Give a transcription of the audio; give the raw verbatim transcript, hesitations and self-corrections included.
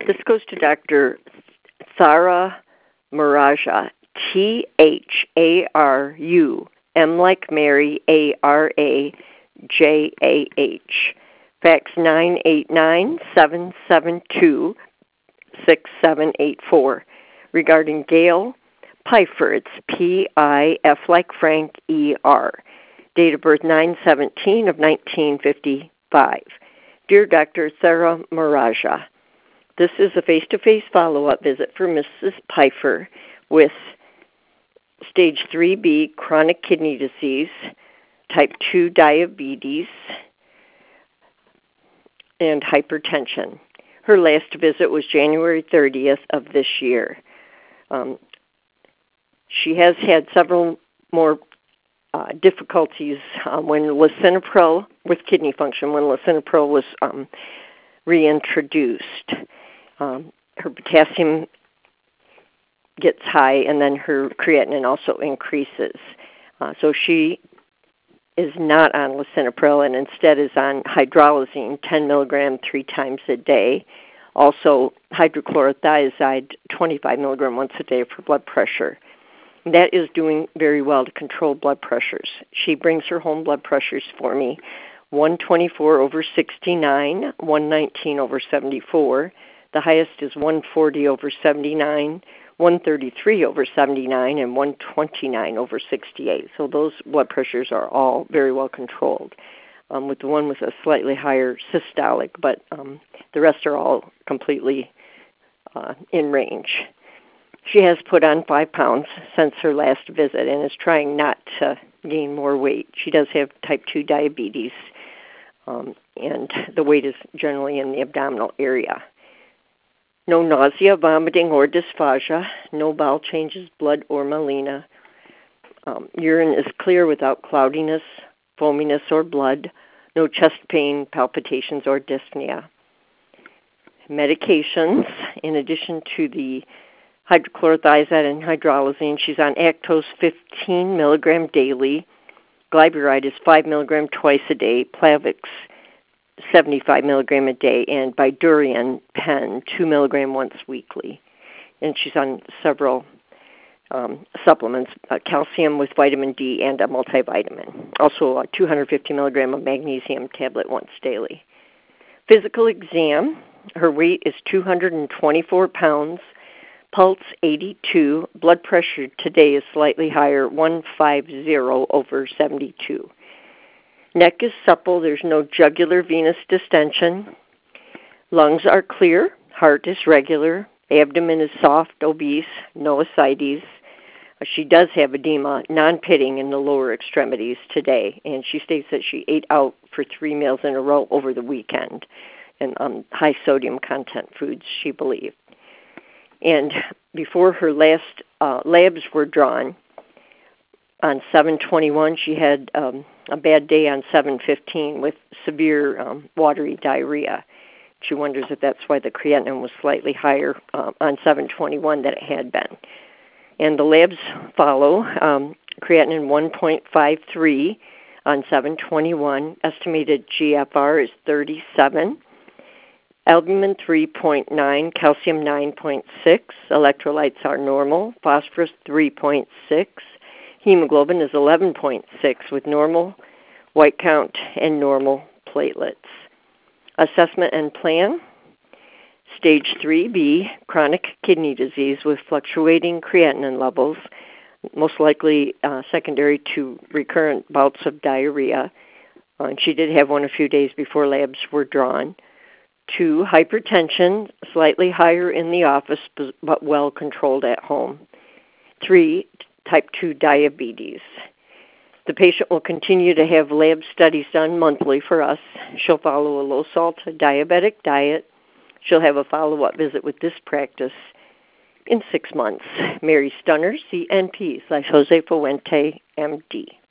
This goes to Doctor Thara Maraja, T H A R U, M like Mary, A R A J A H. Fax nine eight nine, seven seven two, six seven eight four. Regarding Gail Pfeiffer, it's P I F like Frank, E R. Date of birth nine seventeen of nineteen fifty-five. Dear Doctor Thara Maraja, this is a face-to-face follow-up visit for Missus Pfeiffer with stage three B chronic kidney disease, type two diabetes, and hypertension. Her last visit was January thirtieth of this year. Um, she has had several more uh, difficulties uh, when lisinopril, with kidney function, when lisinopril was um, reintroduced. Um, her potassium gets high, and then her creatinine also increases. Uh, so she is not on lisinopril and instead is on hydralazine, ten milligrams three times a day. Also hydrochlorothiazide, twenty-five milligrams once a day for blood pressure. That is doing very well to control blood pressures. She brings her home blood pressures for me, one twenty-four over sixty-nine, one nineteen over seventy-four. The highest is one forty over seventy-nine, one thirty-three over seventy-nine, and one twenty-nine over sixty-eight. So those blood pressures are all very well controlled, um, with the one with a slightly higher systolic, but um, the rest are all completely uh, in range. She has put on five pounds since her last visit and is trying not to gain more weight. She does have type two diabetes, um, and the weight is generally in the abdominal area. No nausea, vomiting, or dysphagia. No bowel changes, blood, or melena. Um, urine is clear without cloudiness, foaminess, or blood. No chest pain, palpitations, or dyspnea. Medications, in addition to the hydrochlorothiazide and hydralazine, she's on Actos fifteen milligrams daily. Glyburide is five milligrams twice a day. Plavix seventy-five milligrams a day, and Bidurian pen, two milligrams once weekly. And she's on several um, supplements, uh, calcium with vitamin D and a multivitamin. Also, uh, two hundred fifty milligrams of magnesium tablet once daily. Physical exam, her weight is two hundred twenty-four pounds, pulse eighty-two, blood pressure today is slightly higher, one fifty over seventy-two. Neck is supple. There's no jugular venous distension. Lungs are clear. Heart is regular. Abdomen is soft, obese, no ascites. She does have edema, non-pitting in the lower extremities today, and she states that she ate out for three meals in a row over the weekend, and um, high sodium content foods, she believed. And before her last uh, labs were drawn, on seven twenty-one, she had um, a bad day on seven fifteen with severe um, watery diarrhea. She wonders if that's why the creatinine was slightly higher uh, on seven twenty-one than it had been. And the labs follow. Um, creatinine one point five three on seven twenty-one. Estimated G F R is thirty-seven. Albumin three point nine, calcium nine point six. Electrolytes are normal. Phosphorus three point six. Hemoglobin is eleven point six with normal white count and normal platelets. Assessment and plan. Stage three B, chronic kidney disease with fluctuating creatinine levels, most likely uh, secondary to recurrent bouts of diarrhea. Uh, and she did have one a few days before labs were drawn. Two, hypertension, slightly higher in the office but well controlled at home. Three, type two diabetes. The patient will continue to have lab studies done monthly for us. She'll follow a low-salt diabetic diet. She'll have a follow-up visit with this practice in six months. Mary Stunner, C N P slash Jose Fuente, M D.